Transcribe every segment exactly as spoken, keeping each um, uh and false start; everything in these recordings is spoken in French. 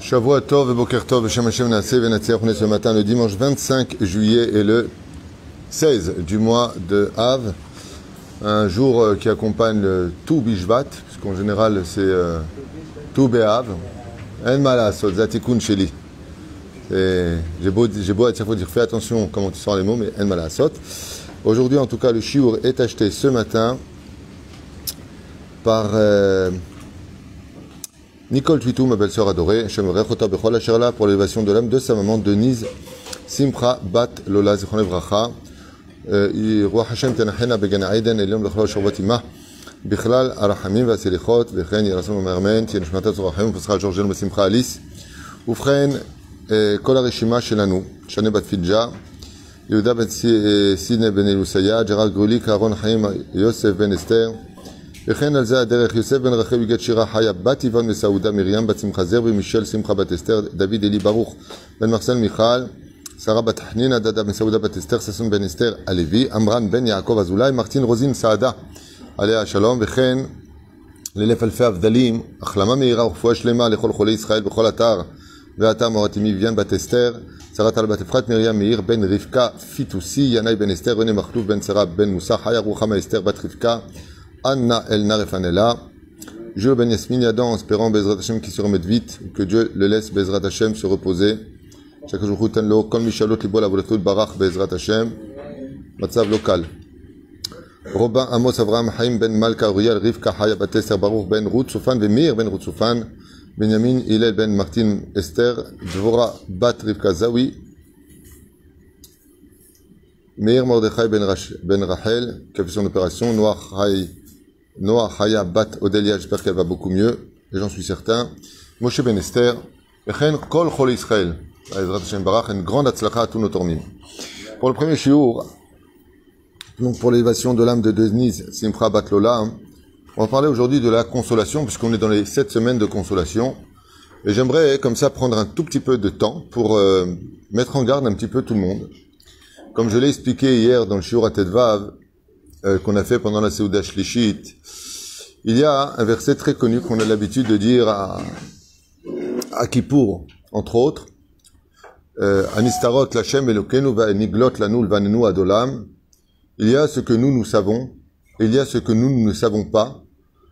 Shavua Tov et Boker Tov, Hashem Hashem Naaseh Venatziach. On est ce matin le dimanche vingt-cinq juillet et le seize du mois de Av, un jour qui accompagne le Tou Bishvat, puisqu'en général c'est euh, Tou Be'av. En malasot, zatikun sheli. J'ai beau, j'ai beau à chaque fois dire fais attention comment tu sors les mots, mais en malasot. Aujourd'hui, en tout cas, le shiur est acheté ce matin par euh, Nicole Twitou, ma belle-sœur adorée, pour l'élévation de l'âme de sa maman Denise Simcha Bat Lola Zichron Livracha. Roi Hashem Tenachena Began Aiden Eliom Lechol Shabbat Imah בכלל הרחמים והסליחות וכן ירסום המארמן תהיה נשמתה צורחים ופסחה ג'ורג'ל בשמחה אליס ובכן כל הרשימה שלנו שני בת פיג'ה יהודה בן סידנה בן אילוסיה ג'רל גרוליק אהרון חיים יוסף בן אסתר וכן על זה הדרך יוסף בן רחל יגד שירה חיה בת איוון מסעודה מרים בת שמחה זרבי מישל שמחה בת אסתר דוד אלי ברוך בן מחסן מיכל שרה בת חנינה דדה בן סעודה בת אסתר ששון בן אסתר הלוי אמרן בן יעקב אזולאי מרטין רוזין סעדה עליה שלום, וכן ללף אלפי הבדלים, החלמה מהירה ורפואה שלמה לכל חולי ישראל בכל אתר ואתר מורתימי ויאן בת אסתר, שרת על בת אפרת מרים מאיר בן רבקה פיטוסי, ינאי בן אסתר, רני מחלוף בן שרה בן מוסא, חיה רוחמה אסתר בת רבקה, Anna Elna Refanella, Jules Ben Yasmin Yadan, en espérant Bezrat Hashem qui se remette vite, que Dieu le laisse Bezrat Hashem se reposer. Chaque jour, Tenlo, Kol Mishalot Libo Lavolatul Barach Bezrat Hashem, Matzav local. Robin Amos Avraham Haim Ben Malka Uriel Rivka Haya Bat Esther Baruch Ben Ruth Soufan Vemir Ben Ruth Soufan Benjamin Hillel Ben Martin Esther Dvora Bat Rivka Zawi Meir Mordechai Ben, Rach, ben Rachel qui a fait son opération Noah Hay Noah Haya Bat Odelia, j'espère qu'elle va beaucoup mieux et j'en suis certain. Moshe Ben Esther Echen Kol Chol Israël Ezrat Hashem Barach, une grande atzlacha à tous nos tornim. Pour le premier shiur, donc pour l'élévation de l'âme de Denise Simcha Bat Lola, on va parler aujourd'hui de la consolation, puisqu'on est dans les sept semaines de consolation. Et j'aimerais comme ça prendre un tout petit peu de temps pour euh, mettre en garde un petit peu tout le monde. Comme je l'ai expliqué hier dans le Shiur HaTedvav, euh, qu'on a fait pendant la Seuda Shlishit, il y a un verset très connu qu'on a l'habitude de dire à, à Kippour, entre autres, euh, Anistarot Lachem Elokenu Va'eniglot Lanu Vanenu Adolam. Il y a ce que nous, nous savons, et il y a ce que nous, nous ne savons pas.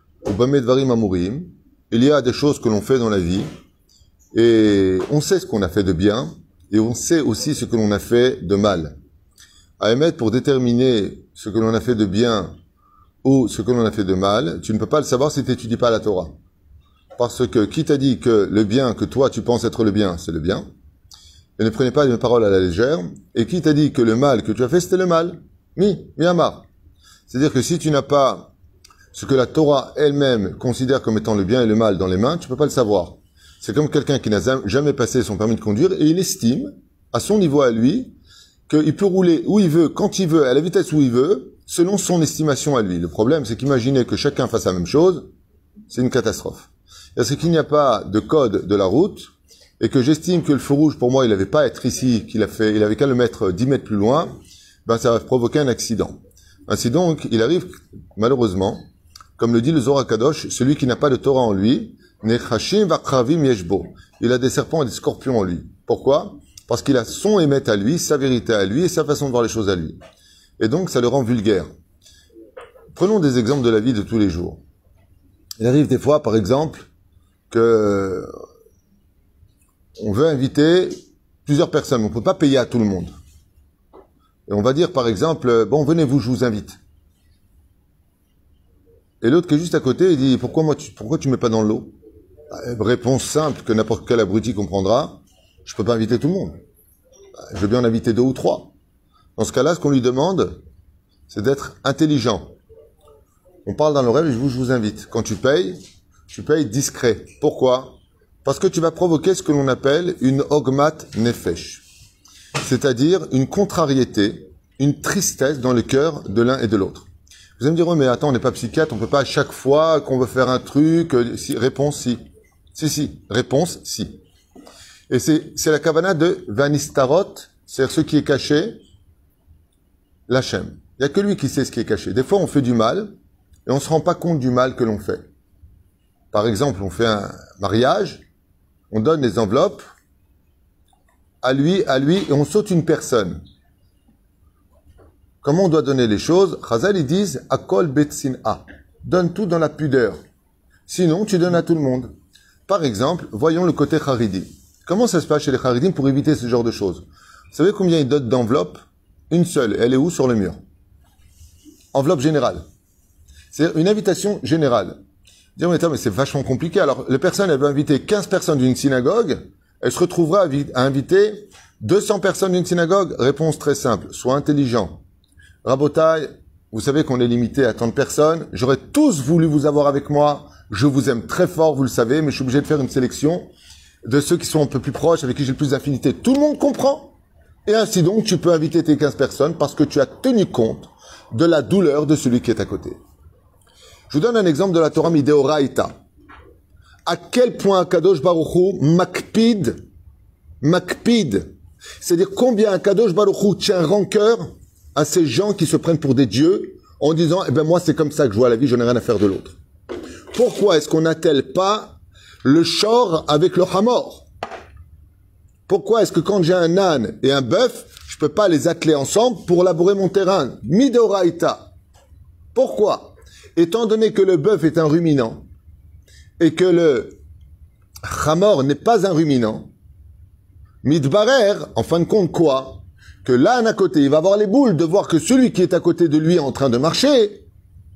Il y a des choses que l'on fait dans la vie, et on sait ce qu'on a fait de bien, et on sait aussi ce que l'on a fait de mal. À émettre, pour déterminer ce que l'on a fait de bien, ou ce que l'on a fait de mal, tu ne peux pas le savoir si tu n'étudies pas la Torah. Parce que qui t'a dit que le bien que toi tu penses être le bien, c'est le bien, et ne prenez pas mes paroles à la légère, et qui t'a dit que le mal que tu as fait, c'était le mal. Mi, miyamar. C'est-à-dire que si tu n'as pas ce que la Torah elle-même considère comme étant le bien et le mal dans les mains, tu peux pas le savoir. C'est comme quelqu'un qui n'a jamais passé son permis de conduire et il estime, à son niveau à lui, qu'il peut rouler où il veut, quand il veut, à la vitesse où il veut, selon son estimation à lui. Le problème, c'est qu'imaginer que chacun fasse la même chose, c'est une catastrophe. C'est qu'il n'y a pas de code de la route et que j'estime que le feu rouge, pour moi, il n'avait pas à être ici, qu'il a fait, il avait qu'à le mettre dix mètres plus loin, ben ça va provoquer un accident. Ainsi donc, il arrive, malheureusement, comme le dit le Zohar Kadosh, celui qui n'a pas de Torah en lui, nechashim v'akravim yeshbo. Il a des serpents et des scorpions en lui. Pourquoi? Parce qu'il a son émet à lui, sa vérité à lui et sa façon de voir les choses à lui. Et donc, ça le rend vulgaire. Prenons des exemples de la vie de tous les jours. Il arrive des fois, par exemple, que on veut inviter plusieurs personnes. On ne peut pas payer à tout le monde. Et on va dire, par exemple, bon, venez-vous, je vous invite. Et l'autre qui est juste à côté, il dit, pourquoi moi, tu, pourquoi tu mets pas dans l'eau? Réponse simple que n'importe quel abruti comprendra, je peux pas inviter tout le monde. Je veux bien en inviter deux ou trois. Dans ce cas-là, ce qu'on lui demande, c'est d'être intelligent. On parle dans l'oreille, je vous, je vous invite. Quand tu payes, tu payes discret. Pourquoi? Parce que tu vas provoquer ce que l'on appelle une ogmat nefesh. C'est-à-dire une contrariété, une tristesse dans le cœur de l'un et de l'autre. Vous allez me dire, oh, mais attends, on n'est pas psychiatre, on peut pas à chaque fois qu'on veut faire un truc, euh, si, réponse si. Si, si, réponse si. Et c'est, c'est la kavana de Vanistarot, c'est-à-dire ce qui est caché, l'Hachem. Il n'y a que lui qui sait ce qui est caché. Des fois, on fait du mal, et on ne se rend pas compte du mal que l'on fait. Par exemple, on fait un mariage, on donne les enveloppes à lui, à lui, et on saute une personne. Comment on doit donner les choses? Chazal, ils disent, Akol Betsin'a. Donne tout dans la pudeur. Sinon, tu donnes à tout le monde. Par exemple, voyons le côté Haridi. Comment ça se passe chez les Haridim pour éviter ce genre de choses? Vous savez combien ils donnent d'enveloppes? Une seule. Elle est où? Sur le mur. Enveloppe générale. C'est une invitation générale. Dire, mais, mais c'est vachement compliqué. Alors, les personnes, elles veulent inviter quinze personnes d'une synagogue. Elle se retrouvera à inviter deux cents personnes d'une synagogue. Réponse très simple. Sois intelligent. Rabotaille, vous savez qu'on est limité à tant de personnes. J'aurais tous voulu vous avoir avec moi. Je vous aime très fort, vous le savez, mais je suis obligé de faire une sélection de ceux qui sont un peu plus proches, avec qui j'ai le plus d'affinité. Tout le monde comprend. Et ainsi donc, tu peux inviter tes quinze personnes parce que tu as tenu compte de la douleur de celui qui est à côté. Je vous donne un exemple de la Torah Mideoraita. À quel point Kadosh Baruch Hu makpid, makpid, c'est-à-dire combien Kadosh Baruch Hu tient rancœur à ces gens qui se prennent pour des dieux en disant, eh ben moi c'est comme ça que je vois la vie, je n'ai rien à faire de l'autre. Pourquoi est-ce qu'on n'attelle pas le shor avec le hamor? Pourquoi est-ce que quand j'ai un âne et un bœuf, je peux pas les atteler ensemble pour labourer mon terrain? Midoraita. Pourquoi? Étant donné que le bœuf est un ruminant et que le hamor n'est pas un ruminant, midbarer, en fin de compte quoi? Que l'âne à côté, il va avoir les boules de voir que celui qui est à côté de lui est en train de marcher,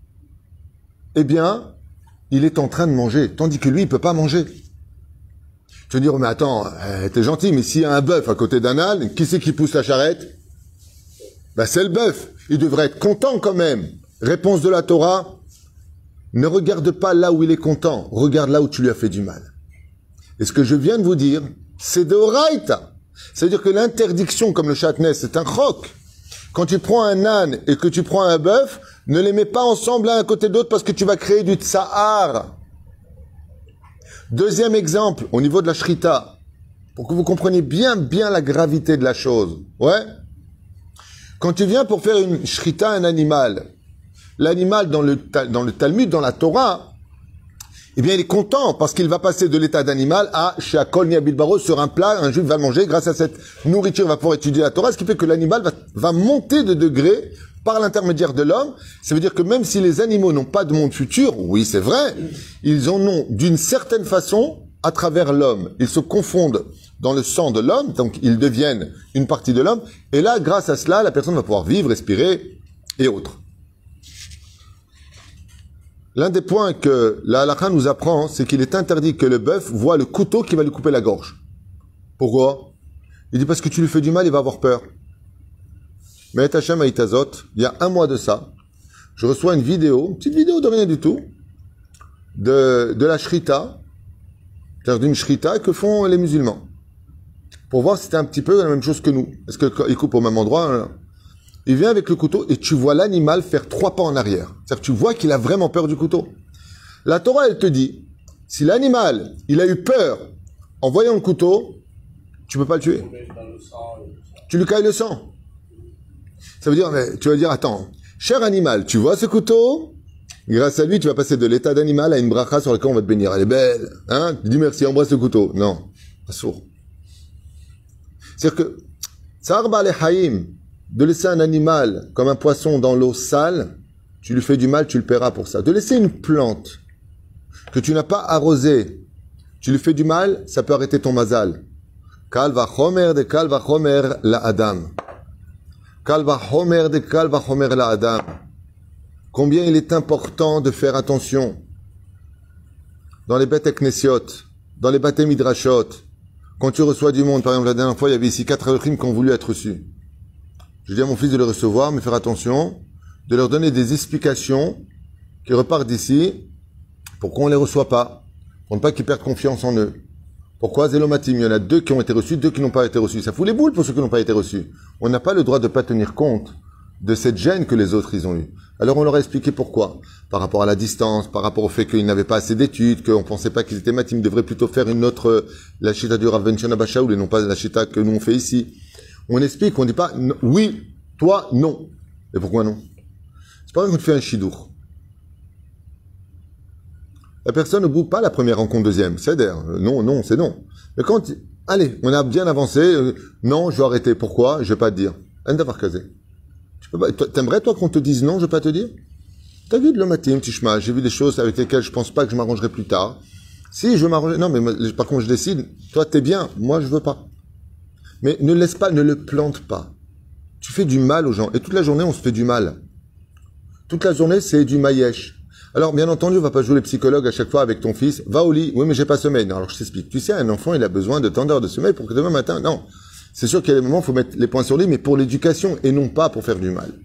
eh bien, il est en train de manger, tandis que lui, il peut pas manger. Tu veux dire, mais attends, euh, t'es gentil, mais s'il y a un bœuf à côté d'un âne, qui c'est qui pousse la charrette? Ben, c'est le bœuf. Il devrait être content quand même. Réponse de la Torah, ne regarde pas là où il est content, regarde là où tu lui as fait du mal. Et ce que je viens de vous dire, c'est de Oraïta. C'est-à-dire que l'interdiction, comme le châtenay, c'est un choc. Quand tu prends un âne et que tu prends un bœuf, ne les mets pas ensemble l'un à côté de l'autre parce que tu vas créer du tsahar. Deuxième exemple, au niveau de la shrita, pour que vous compreniez bien, bien la gravité de la chose. Ouais? Quand tu viens pour faire une shrita, un animal, l'animal dans le, dans le Talmud, dans la Torah, eh bien, il est content parce qu'il va passer de l'état d'animal à chez Akol Nia Bilbaro sur un plat, un juif va le manger. Grâce à cette nourriture, il va pouvoir étudier la Torah, ce qui fait que l'animal va, va monter de degré par l'intermédiaire de l'homme. Ça veut dire que même si les animaux n'ont pas de monde futur, oui, c'est vrai, ils en ont d'une certaine façon à travers l'homme. Ils se confondent dans le sang de l'homme, donc ils deviennent une partie de l'homme. Et là, grâce à cela, la personne va pouvoir vivre, respirer et autres. L'un des points que la halakha nous apprend, c'est qu'il est interdit que le bœuf voit le couteau qui va lui couper la gorge. Pourquoi? Il dit parce que tu lui fais du mal, il va avoir peur. Mais Hachem Haïtazot, il y a un mois de ça, je reçois une vidéo, une petite vidéo de rien du tout, de, de la shrita, c'est-à-dire d'une shrita que font les musulmans. Pour voir si c'était un petit peu la même chose que nous. Est-ce qu'ils coupent au même endroit? Là? Il vient avec le couteau et tu vois l'animal faire trois pas en arrière. C'est-à-dire que tu vois qu'il a vraiment peur du couteau. La Torah, elle te dit, si l'animal, il a eu peur en voyant le couteau, tu peux pas le tuer. Tu lui cailles le sang. Ça veut dire, mais tu vas dire, attends, cher animal, tu vois ce couteau? Grâce à lui, tu vas passer de l'état d'animal à une bracha sur laquelle on va te bénir. Elle est belle. Hein? Tu dis merci, embrasse le couteau. Non. Pas sourd. C'est-à-dire que, Tsar Ba'alei Haïm, de laisser un animal comme un poisson dans l'eau sale, tu lui fais du mal, tu le paieras pour ça. De laisser une plante que tu n'as pas arrosée, tu lui fais du mal, ça peut arrêter ton mazal. Kal vachomer de kal vachomer la adam. Kal vachomer de kal vachomer la adam. Combien il est important de faire attention dans les bêtes knessiot, dans les bâtés midrashot, quand tu reçois du monde. Par exemple, la dernière fois, il y avait ici quatre rimes qui ont voulu être reçus. Je dis à mon fils de les recevoir, mais faire attention, de leur donner des explications qui repartent d'ici, pourquoi on ne les reçoit pas, pour ne pas qu'ils perdent confiance en eux. Pourquoi Zélomatim? Il y en a deux qui ont été reçus, deux qui n'ont pas été reçus. Ça fout les boules pour ceux qui n'ont pas été reçus. On n'a pas le droit de ne pas tenir compte de cette gêne que les autres ils ont eue. Alors on leur a expliqué pourquoi. Par rapport à la distance, par rapport au fait qu'ils n'avaient pas assez d'études, qu'on ne pensait pas qu'ils étaient matim, ils devraient plutôt faire une autre, la chita du Rav Ben Shana Bashaoul et non pas la chita que nous on fait ici. On explique, on ne dit pas « oui, toi, non ». Et pourquoi non? C'est pas vrai quand tu fais un shidour. La personne ne bouge pas la première rencontre, deuxième. C'est d'air. Non, non, c'est non. Mais quand, allez, on a bien avancé, euh, non, je vais arrêter. Pourquoi? Je vais pas te dire. Un d'avoir casé. Tu peux pas, t'aimerais, toi, qu'on te dise non, je vais pas te dire? T'as vu de l'omatim, tishma, j'ai vu des choses avec lesquelles je pense pas que je m'arrangerai plus tard. Si, je veux m'arranger, non, mais par contre, je décide, toi, t'es bien, moi, je veux pas. Mais ne laisse pas, ne le plante pas. Tu fais du mal aux gens. Et toute la journée, on se fait du mal. Toute la journée, c'est du maïesh. Alors, bien entendu, on va pas jouer les psychologues à chaque fois avec ton fils. Va au lit. Oui, mais j'ai pas sommeil. Non, alors je t'explique. Tu sais, un enfant, il a besoin de tant d'heures de sommeil pour que demain matin, non. C'est sûr qu'il y a des moments, il faut mettre les points sur les, mais pour l'éducation et non pas pour faire du mal.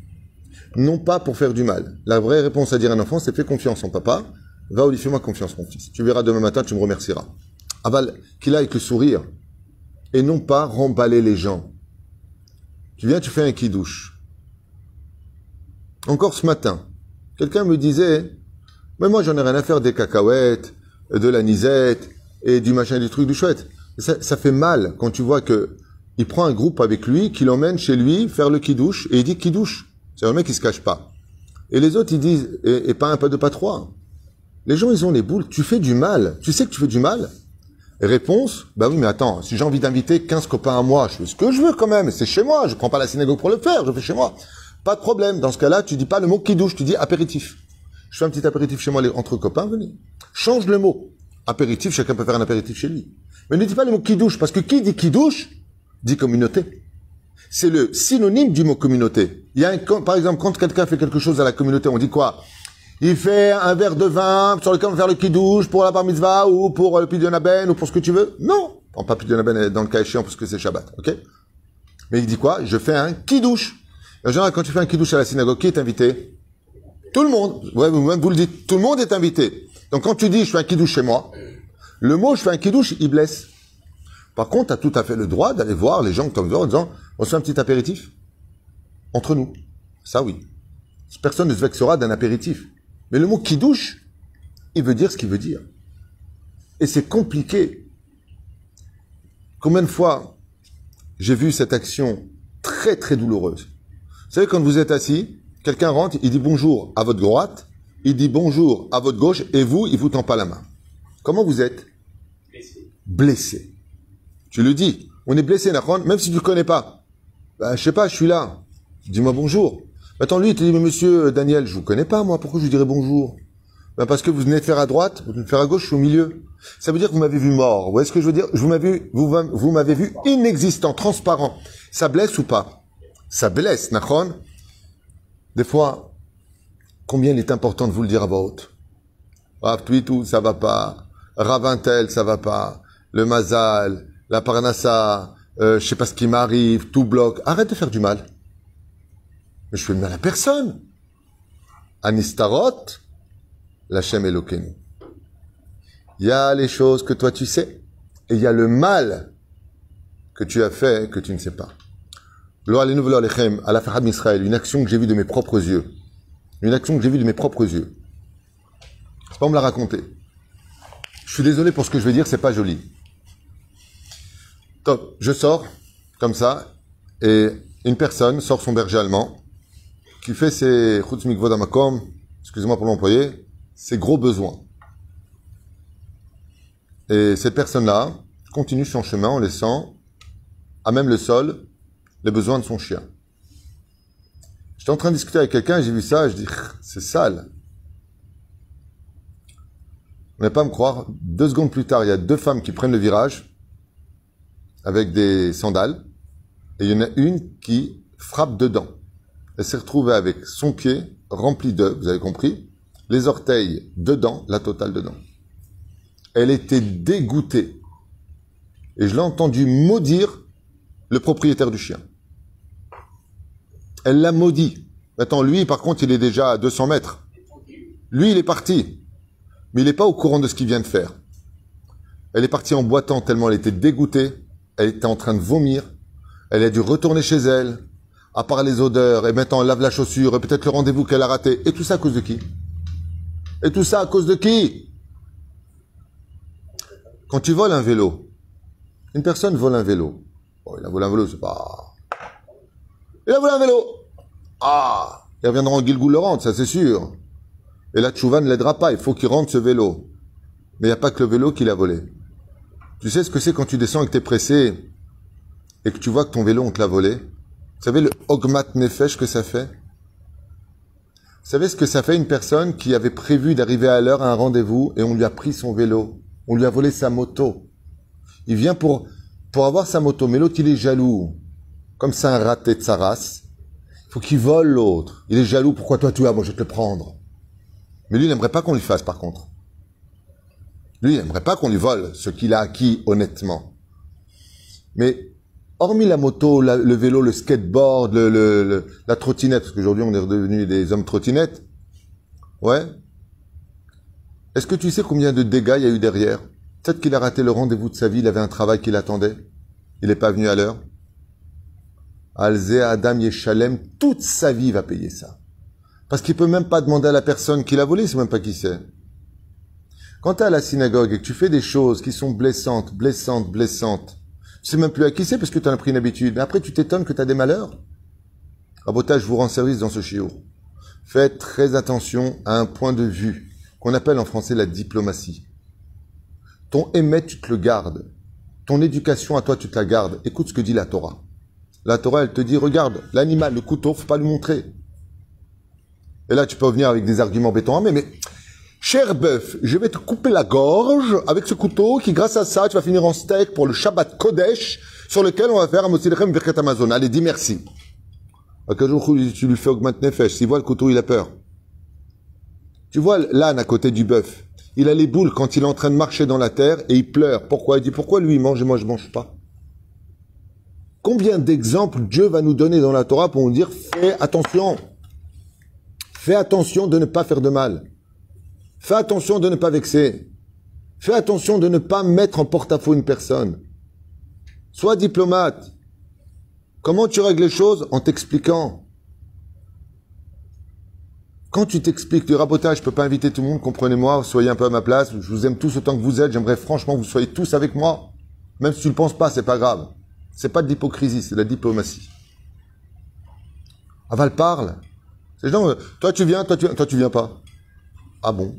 Non pas pour faire du mal. La vraie réponse à dire à un enfant, c'est fais confiance en papa. Va au lit, fais-moi confiance, mon fils. Tu verras demain matin, tu me remercieras. Aval, qu'il a avec le sourire. Et non pas remballer les gens. Tu viens, tu fais un kidouche. Encore ce matin, quelqu'un me disait, mais moi j'en ai rien à faire des cacahuètes, de l'anisette, et du machin, du truc, du chouette. Ça, ça fait mal quand tu vois que il prend un groupe avec lui, qui l'emmène chez lui faire le kidouche, et il dit kidouche. C'est un mec qui se cache pas. Et les autres, ils disent, et, et pas un, pas deux, pas trois. Les gens, ils ont les boules. Tu fais du mal. Tu sais que tu fais du mal? Et réponse, bah oui, mais attends, si j'ai envie d'inviter quinze copains à moi, je fais ce que je veux quand même, c'est chez moi, je prends pas la synagogue pour le faire, je fais chez moi. Pas de problème. Dans ce cas-là, tu dis pas le mot kidouche, tu dis apéritif. Je fais un petit apéritif chez moi, les, entre copains, venez. Change le mot. Apéritif, chacun peut faire un apéritif chez lui. Mais ne dis pas le mot kidouche, parce que qui dit kidouche, dit communauté. C'est le synonyme du mot communauté. Il y a un, par exemple, quand quelqu'un fait quelque chose à la communauté, on dit quoi? Il fait un verre de vin sur lequel on va faire le kidouche pour la bar mitzvah ou pour le pidyon haben ou pour ce que tu veux. Non. Bon, pas pidyon haben dans le cas échéant parce que c'est Shabbat, ok? Mais il dit quoi? Je fais un kidouche. En général, quand tu fais un kidouche à la synagogue, qui est invité? Tout le monde. Ouais, vous-même, vous le dites. Tout le monde est invité. Donc quand tu dis je fais un kidouche chez moi, le mot je fais un kidouche, il blesse. Par contre, tu as tout à fait le droit d'aller voir les gens comme ça en disant on se fait un petit apéritif entre nous. Ça oui. Personne ne se vexera d'un apéritif. Mais le mot kidouche, il veut dire ce qu'il veut dire. Et c'est compliqué. Combien de fois j'ai vu cette action très très douloureuse. Vous savez, quand vous êtes assis, quelqu'un rentre, il dit bonjour à votre droite, il dit bonjour à votre gauche, et vous, il vous tend pas la main. Comment vous êtes? Blessé. Blessé. Tu le dis. On est blessé, Nachon, même si tu ne connais pas. Ben, je sais pas, je suis là. Dis-moi bonjour. Attends, lui, il te dit, mais monsieur Daniel, je vous connais pas, moi. Pourquoi je lui dirais bonjour? Ben, parce que vous venez de faire à droite, vous venez de faire à gauche, je suis au milieu. Ça veut dire que vous m'avez vu mort. Vous voyez ce que je veux dire? Je vous m'avez, vous, vous m'avez vu inexistant, transparent. Ça blesse ou pas? Ça blesse, Nachon. Des fois, combien il est important de vous le dire à voix haute. Rav Twitou, ça va pas. Rav Intel, ça va pas. Le Mazal, la Parnassa, euh, je sais pas ce qui m'arrive, tout bloque. Arrête de faire du mal. Mais je fais le mal à personne. Anistarot, l'Hachem Elokeinu. Il y a les choses que toi tu sais, et il y a le mal que tu as fait que tu ne sais pas. Lo alenu v'lo alechem, à la Farad Misraël, une action que j'ai vue de mes propres yeux. Une action que j'ai vue de mes propres yeux. C'est pas on me l'a raconté. Je suis désolé pour ce que je vais dire, c'est pas joli. Top, je sors, comme ça, et une personne sort son berger allemand, qui fait ses chutz mikvod hamakom, excusez-moi pour l'employer, ses gros besoins. Et cette personne-là continue son chemin en laissant, à même le sol, les besoins de son chien. J'étais en train de discuter avec quelqu'un, j'ai vu ça, et je dis, c'est sale. Vous n'allez pas me croire, deux secondes plus tard, il y a deux femmes qui prennent le virage, avec des sandales, et il y en a une qui frappe dedans. Elle s'est retrouvée avec son pied rempli d'œufs, vous avez compris, les orteils dedans, la totale dedans. Elle était dégoûtée. Et je l'ai entendu maudire le propriétaire du chien. Elle l'a maudit. Attends, lui, par contre, il est déjà à deux cents mètres. Lui, il est parti. Mais il n'est pas au courant de ce qu'il vient de faire. Elle est partie en boitant tellement elle était dégoûtée. Elle était en train de vomir. Elle a dû retourner chez elle, à part les odeurs, et maintenant elle lave la chaussure, et peut-être le rendez-vous qu'elle a raté. Et tout ça à cause de qui? Et tout ça à cause de qui? Quand tu voles un vélo, une personne vole un vélo. Bon, il a volé un vélo, c'est pas... Il a volé un vélo. Ah, il reviendra en Gilgul le rendre, ça c'est sûr. Et la tchouva ne l'aidera pas. Il faut qu'il rende ce vélo. Mais il n'y a pas que le vélo qui l'a volé. Tu sais ce que c'est quand tu descends et que tu es pressé et que tu vois que ton vélo, on te l'a volé? Vous savez le ogmat nefesh que ça fait? Vous savez ce que ça fait une personne qui avait prévu d'arriver à l'heure à un rendez-vous et on lui a pris son vélo? On lui a volé sa moto. Il vient pour, pour avoir sa moto, mais l'autre, il est jaloux. Comme c'est un raté de sa race. Il faut qu'il vole l'autre. Il est jaloux. Pourquoi toi, tu as? Moi, je vais te le prendre. Mais lui, il n'aimerait pas qu'on lui fasse, par contre. Lui, il n'aimerait pas qu'on lui vole ce qu'il a acquis honnêtement. Mais, hormis la moto, la, le vélo, le skateboard, le, le, le, la trottinette, parce qu'aujourd'hui, on est redevenus des hommes trottinettes. Ouais. Est-ce que tu sais combien de dégâts il y a eu derrière? Peut-être qu'il a raté le rendez-vous de sa vie, il avait un travail qui l'attendait. Il n'est pas venu à l'heure. Alzé Adam Yeshalem, toute sa vie va payer ça. Parce qu'il peut même pas demander à la personne qui l'a volé, c'est même pas qui c'est. Quand tu es à la synagogue et que tu fais des choses qui sont blessantes, blessantes, blessantes, tu sais même plus à qui c'est parce que tu en as pris une habitude. Mais après, tu t'étonnes que tu as des malheurs. Rabotage, je vous rends service dans ce chiot. Faites très attention à un point de vue qu'on appelle en français la diplomatie. Ton émet, tu te le gardes. Ton éducation à toi, tu te la gardes. Écoute ce que dit la Torah. La Torah, elle te dit, regarde, l'animal, le couteau, faut pas lui montrer. Et là, tu peux venir avec des arguments béton, mais, mais, cher bœuf, je vais te couper la gorge avec ce couteau qui, grâce à ça, tu vas finir en steak pour le Shabbat Kodesh, sur lequel on va faire un Mosilchem Birkat Amazon. Allez, dis merci. À quel jour tu lui fais augmenter nefesh? S'il voit le couteau, il a peur. Tu vois l'âne à côté du bœuf. Il a les boules quand il est en train de marcher dans la terre et il pleure. Pourquoi? Il dit, pourquoi lui il mange et moi je mange pas? Combien d'exemples Dieu va nous donner dans la Torah pour nous dire, fais attention. Fais attention de ne pas faire de mal. Fais attention de ne pas vexer. Fais attention de ne pas mettre en porte-à-faux une personne. Sois diplomate. Comment tu règles les choses? En t'expliquant. Quand tu t'expliques du rabotage, je peux pas inviter tout le monde, comprenez-moi, soyez un peu à ma place, je vous aime tous autant que vous êtes, j'aimerais franchement que vous soyez tous avec moi. Même si tu ne le penses pas, c'est pas grave. C'est pas de l'hypocrisie, c'est de la diplomatie. Aval parle. C'est genre, toi tu viens, toi tu viens, toi tu viens pas. Ah bon?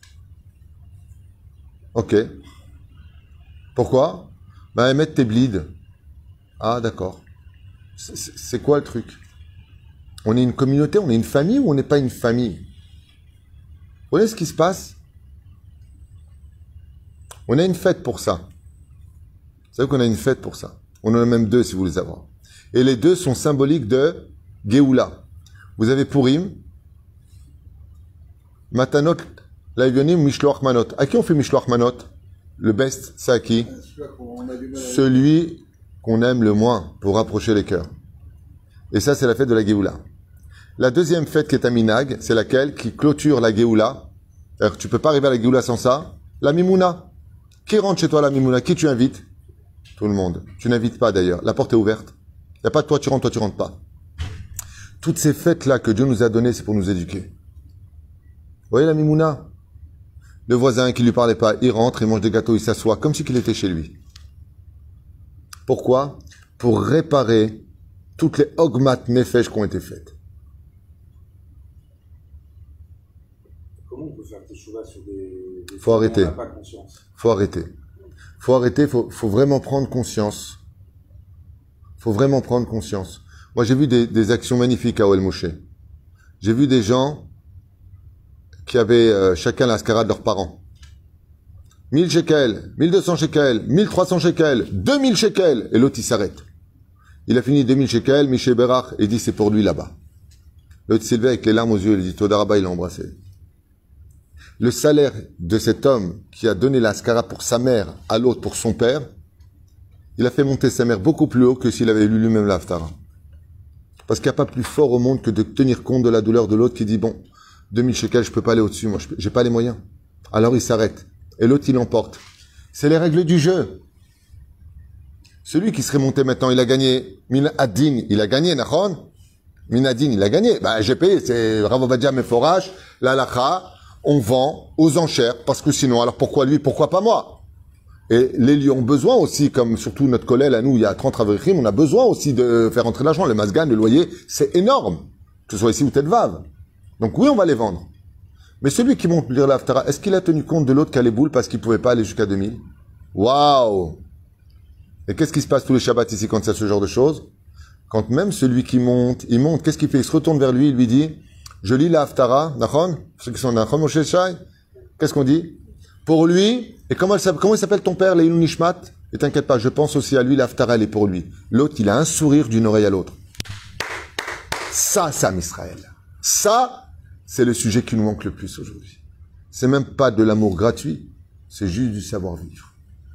Ok. Pourquoi? Ben, émettre tes bleeds. Ah, d'accord. C'est quoi le truc? On est une communauté, on est une famille ou on n'est pas une famille? Vous voyez ce qui se passe? On a une fête pour ça. Vous savez qu'on a une fête pour ça. On en a même deux si vous voulez savoir. Et les deux sont symboliques de Géoula. Vous avez Purim, Matanot, Laivionim, Mishloach Manot. À qui on fait Mishloach Manot? Le best, c'est à qui? Celui qu'on aime le moins pour rapprocher les cœurs. Et ça, c'est la fête de la Géoula. La deuxième fête qui est à Minag, c'est laquelle? Qui clôture la Géoula. Alors, tu peux pas arriver à la Géoula sans ça. La Mimouna. Qui rentre chez toi, la Mimouna? Qui tu invites? Tout le monde. Tu n'invites pas d'ailleurs. La porte est ouverte. Il n'y a pas de toi tu rentres, toi tu rentres pas. Toutes ces fêtes-là que Dieu nous a données, c'est pour nous éduquer. Vous voyez la Mimouna? Le voisin qui lui parlait pas, il rentre, il mange des gâteaux, il s'assoit, comme si qu'il était chez lui. Pourquoi? Pour réparer toutes les ogmat nefesh qui ont été faites. Comment on peut faire des chouvas sur des... des faut arrêter. On n'a pas conscience. Faut arrêter. Faut arrêter, faut, faut vraiment prendre conscience. Faut vraiment prendre conscience. Moi, j'ai vu des, des actions magnifiques à Ohel Moshe. J'ai vu des gens qui avaient euh, chacun la scarade de leurs parents. mille shekels, mille deux cents shekels, mille trois cents shekels, deux mille shekels. Et l'autre, il s'arrête. Il a fini deux mille shekels, Miché Berach, et dit c'est pour lui là-bas. L'autre s'est levé avec les larmes aux yeux, il dit Todaraba, il l'a embrassé. Le salaire de cet homme qui a donné la scarade pour sa mère à l'autre pour son père, il a fait monter sa mère beaucoup plus haut que s'il avait lu lui-même l'Haftara. Parce qu'il n'y a pas plus fort au monde que de tenir compte de la douleur de l'autre qui dit bon, deux mille shekels, je peux pas aller au-dessus, moi, j'ai pas les moyens. Alors il s'arrête. Et l'autre, il l'emporte. C'est les règles du jeu. Celui qui serait monté maintenant, il a gagné. Min Adin, il a gagné, Nahon. Min Adin, il a gagné. Bah, j'ai payé, c'est Rav Ovadia Meforash, l'Alacha, on vend aux enchères, parce que sinon, alors pourquoi lui, pourquoi pas moi? Et les lieux ont besoin aussi, comme surtout notre collègue, à nous, il y a trente Avrichim, on a besoin aussi de faire entrer l'argent. Le masgan, le loyer, c'est énorme. Que ce soit ici ou Tel Vav. Donc oui, on va les vendre. Mais celui qui monte lire l'Haftara, est-ce qu'il a tenu compte de l'autre qui a les boules parce qu'il ne pouvait pas aller jusqu'à deux mille? Waouh! Et qu'est-ce qui se passe tous les Shabbats ici quand il y a ce genre de choses? Quand même celui qui monte, il monte, qu'est-ce qu'il fait? Il se retourne vers lui, il lui dit, je lis la Haftara, Nachon? Ceux qui sont Nachon, Moshe Shai? Qu'est-ce qu'on dit? Pour lui, et comment, elle, comment il s'appelle ton père, Leilou Nishmat? Et t'inquiète pas, je pense aussi à lui, la Haftara, elle est pour lui. L'autre, il a un sourire d'une oreille à l'autre. Ça, c'est Am Israël. Ça, c'est le sujet qui nous manque le plus aujourd'hui. C'est même pas de l'amour gratuit, c'est juste du savoir-vivre.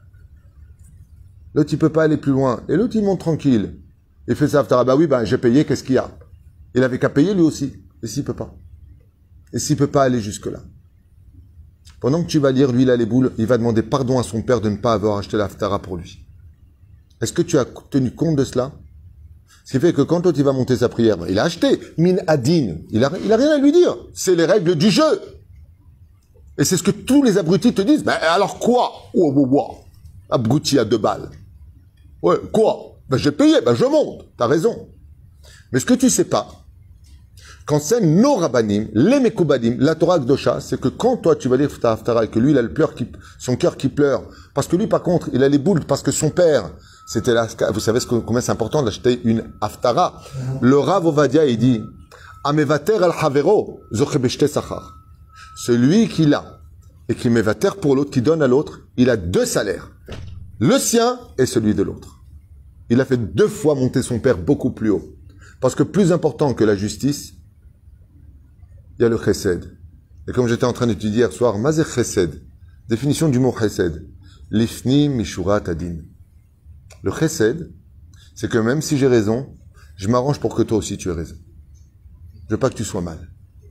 L'autre, il peut pas aller plus loin. Et l'autre, il monte tranquille. Il fait sa Haftara. Bah oui, bah, j'ai payé, qu'est-ce qu'il y a? Il avait qu'à payer lui aussi. Et s'il peut pas? Et s'il peut pas aller jusque-là? Pendant que tu vas lire, lui, il a les boules, il va demander pardon à son père de ne pas avoir acheté la Haftara pour lui. Est-ce que tu as tenu compte de cela? Ce qui fait que quand l'autre, il va monter sa prière, bah, il a acheté. Min Adin. Il a, il a rien à lui dire. C'est les règles du jeu. Et c'est ce que tous les abrutis te disent. Ben, alors quoi? Oh, oh, oh. Abruti à deux balles. Ouais, quoi? Ben, j'ai payé, ben, je monte. T'as raison. Mais ce que tu sais pas, quand c'est nos rabbanim, les mekoubadim, la Torah Kdosha, c'est que quand toi tu vas lire ta Haftara et que lui il a le pleur qui, son cœur qui pleure, parce que lui par contre il a les boules parce que son père, c'était là, vous savez ce que, combien c'est important d'acheter une Haftara. Le Rav Ovadia il dit, Amevater al Havero, zochebeshte sachar. Celui qui l'a et qui mevater pour l'autre, qui donne à l'autre, il a deux salaires. Le sien et celui de l'autre. Il a fait deux fois monter son père beaucoup plus haut. Parce que plus important que la justice, il y a le chesed. Et comme j'étais en train d'étudier hier soir, mazé chesed, définition du mot chesed, lifni mishurat adin. Le chesed, c'est que même si j'ai raison, je m'arrange pour que toi aussi tu aies raison. Je veux pas que tu sois mal.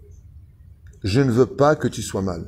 Je ne veux pas que tu sois mal.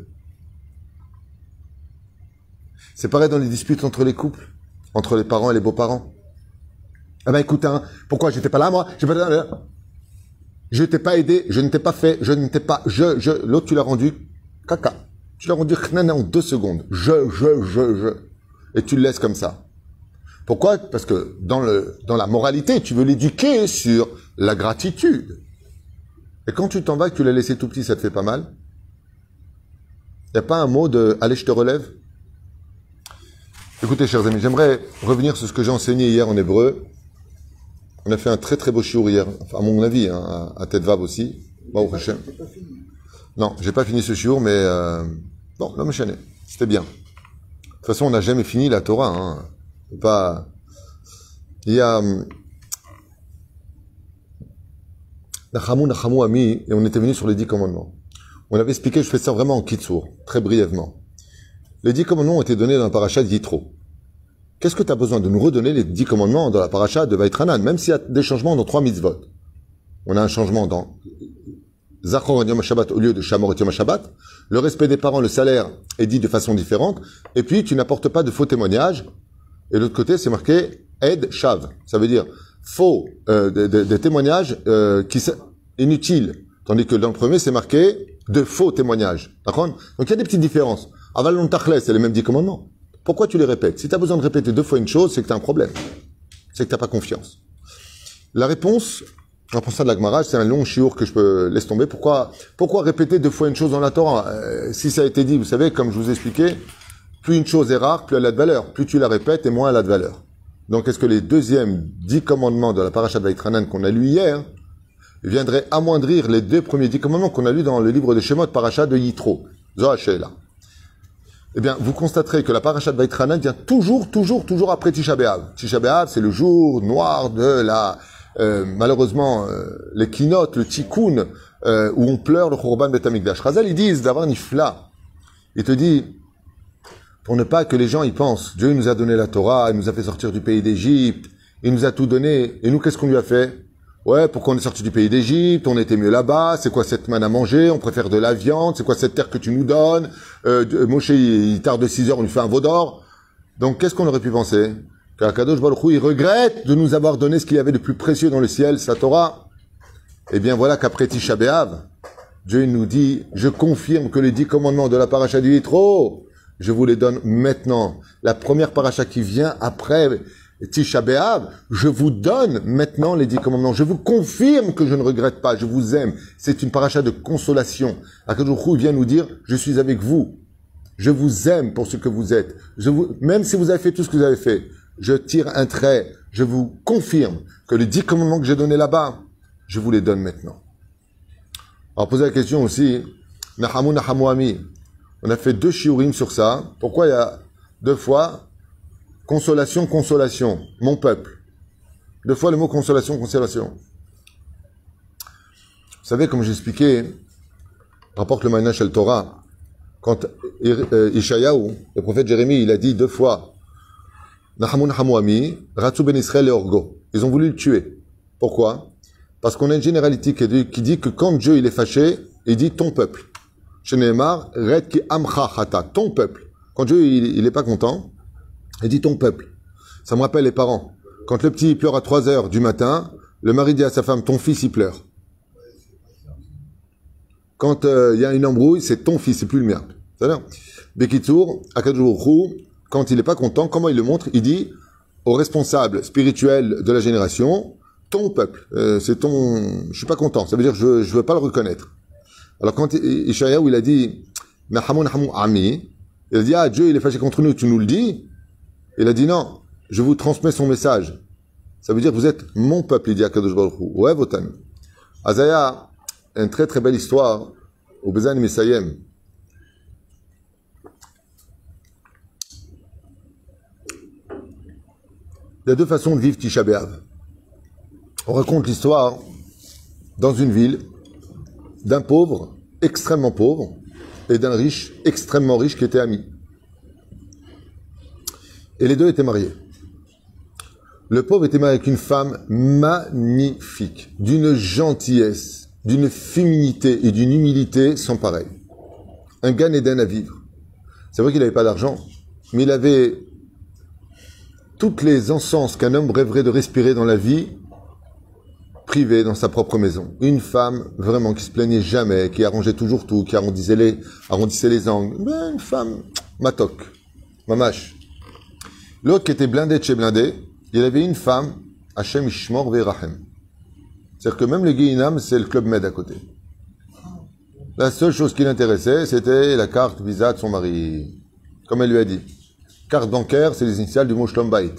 C'est pareil dans les disputes entre les couples, entre les parents et les beaux-parents. Ah ben écoute, hein, pourquoi j'étais pas là moi? J'ai pas là. Je t'ai pas aidé, je ne t'ai pas fait, je ne t'ai pas, je, je, l'autre tu l'as rendu caca. Tu l'as rendu knana en deux secondes. Je, je, je, je. Et tu le laisses comme ça. Pourquoi? Parce que dans le, dans la moralité, tu veux l'éduquer sur la gratitude. Et quand tu t'en vas, que tu l'as laissé tout petit, ça te fait pas mal? Il n'y a pas un mot de « allez, je te relève » ? Écoutez, chers amis, j'aimerais revenir sur ce que j'ai enseigné hier en hébreu. On a fait un très très beau shiur hier, enfin, à mon avis, hein, à Tête Vav aussi. Bon, Hashem. Non, j'ai pas fini ce shiur, mais euh, bon, l'homme chané, c'était bien. De toute façon, on n'a jamais fini la Torah. Hein. Pas. Il y a Nachamou, Nachamou Ami, et on était venu sur les dix commandements. On avait expliqué, je fais ça vraiment en kitsour, très brièvement. Les dix commandements ont été donnés dans la paracha de Yitro. Qu'est-ce que tu as besoin de nous redonner les dix commandements dans la paracha de Vaitranan, même s'il y a des changements dans trois mitzvot? On a un changement dans Zachor et Yom HaShabbat au lieu de Shamor et Yom HaShabbat. Le respect des parents, le salaire est dit de façon différente. Et puis, tu n'apportes pas de faux témoignages. Et de l'autre côté, c'est marqué Ed Shav. Ça veut dire faux, euh, des, des, des témoignages euh, qui sont inutiles. Tandis que dans le premier, c'est marqué de faux témoignages. D'accord? Donc, il y a des petites différences. Avalon Tachles, c'est les mêmes dix commandements. Pourquoi tu les répètes? Si tu as besoin de répéter deux fois une chose, c'est que tu as un problème. C'est que tu n'as pas confiance. La réponse, en pensant de la Gemara, c'est un long chiour que je peux laisser tomber. Pourquoi, pourquoi répéter deux fois une chose dans la Torah? euh, Si ça a été dit, vous savez, comme je vous ai expliqué, plus une chose est rare, plus elle a de valeur. Plus tu la répètes, et moins elle a de valeur. Donc, est-ce que les deuxièmes dix commandements de la paracha de Vaitranan qu'on a lu hier viendraient amoindrir les deux premiers dix commandements qu'on a lus dans le livre de Shemot, paracha de Yitro? Zohachela. Eh bien, vous constaterez que la paracha de Vaitranan vient toujours, toujours, toujours après Tisha B'Av. Tisha B'Av, c'est le jour noir de la, euh, malheureusement, euh, les keynotes, le tikkun, euh, où on pleure le Khurban Bet Hamikdash. Chazal, ils disent d'avoir nifla. Il te dit, pour ne pas que les gens y pensent, Dieu nous a donné la Torah, il nous a fait sortir du pays d'Égypte, il nous a tout donné, et nous, qu'est-ce qu'on lui a fait? Ouais, pourquoi on est sorti du pays d'Égypte, on était mieux là-bas, c'est quoi cette manne à manger, on préfère de la viande, c'est quoi cette terre que tu nous donnes, euh, Moshe, il, il tarde six heures, on lui fait un veau d'or. Donc, qu'est-ce qu'on aurait pu penser? Qu'Akadosh Baruch Hu, il regrette de nous avoir donné ce qu'il y avait de plus précieux dans le ciel, sa Torah. Eh bien, voilà qu'après Tisha B'Av, Dieu nous dit, je confirme que les dix commandements de la paracha du Yitro, je vous les donne maintenant. La première paracha qui vient après Et Tisha B'Av, je vous donne maintenant les dix commandements. Je vous confirme que je ne regrette pas, je vous aime. C'est une paracha de consolation. Akadosh Baruch Hu vient nous dire, je suis avec vous. Je vous aime pour ce que vous êtes. Je vous, même si vous avez fait tout ce que vous avez fait, je tire un trait. Je vous confirme que les dix commandements que j'ai donnés là-bas, je vous les donne maintenant. Alors, poser la question aussi, Nahamu Nahamu Ami. On a fait deux shiurim sur ça. Pourquoi il y a deux fois consolation, consolation, mon peuple. Deux fois le mot consolation, consolation. Vous savez, comme j'expliquais, rapporte le Maïna Shel Torah, quand euh, Ishayahu, le prophète Jérémie, il a dit deux fois Nahamu Nahamu Ami, Ratsu ben Israël et Orgo. Ils ont voulu le tuer. Pourquoi? Parce qu'on a une généralité qui dit, qui dit que quand Dieu il est fâché, il dit ton peuple. Chez Nehemar, Red ki amcha hata, ton peuple. Quand Dieu il, il est pas content, il dit ton peuple. Ça me rappelle les parents. Quand le petit il pleure à trois heures du matin, le mari dit à sa femme, ton fils il pleure. Quand il euh, y a une embrouille, c'est ton fils, c'est plus le mien. C'est-à-dire, Bekitour, Akadosh Baruch Hu, quand il n'est pas content, comment il le montre? Il dit au responsable spirituel de la génération, ton peuple, euh, c'est ton... Je suis pas content, ça veut dire que je ne veux pas le reconnaître. Alors quand Ishayahu, il a dit Nahamu Nahamu Ami, il a dit, ah, Dieu il est fâché contre nous, tu nous le dis? Il a dit non, je vous transmets son message. Ça veut dire que vous êtes mon peuple, il dit à Kadosh Baruch Hu. Ouais, Votan. Azaya, une très très belle histoire au Bezan Messayem. Il y a deux façons de vivre Tisha B'Av. On raconte l'histoire dans une ville d'un pauvre, extrêmement pauvre, et d'un riche, extrêmement riche, qui étaient amis. Et les deux étaient mariés. Le pauvre était marié avec une femme magnifique, d'une gentillesse, d'une féminité et d'une humilité sans pareil. Un Gan Eden à vivre. C'est vrai qu'il n'avait pas d'argent, mais il avait toutes les encens qu'un homme rêverait de respirer dans la vie, privée dans sa propre maison. Une femme vraiment qui se plaignait jamais, qui arrangeait toujours tout, qui arrondissait les, arrondissait les angles. Mais une femme matok, mamash. L'autre qui était blindé de chez blindé, il avait une femme, Hashem Ishmor Ve'Rahem. C'est-à-dire que même le Guéhinam, c'est le Club Med à côté. La seule chose qui l'intéressait, c'était la carte Visa de son mari. Comme elle lui a dit. Carte bancaire, c'est les initiales du mot Shlom Bait.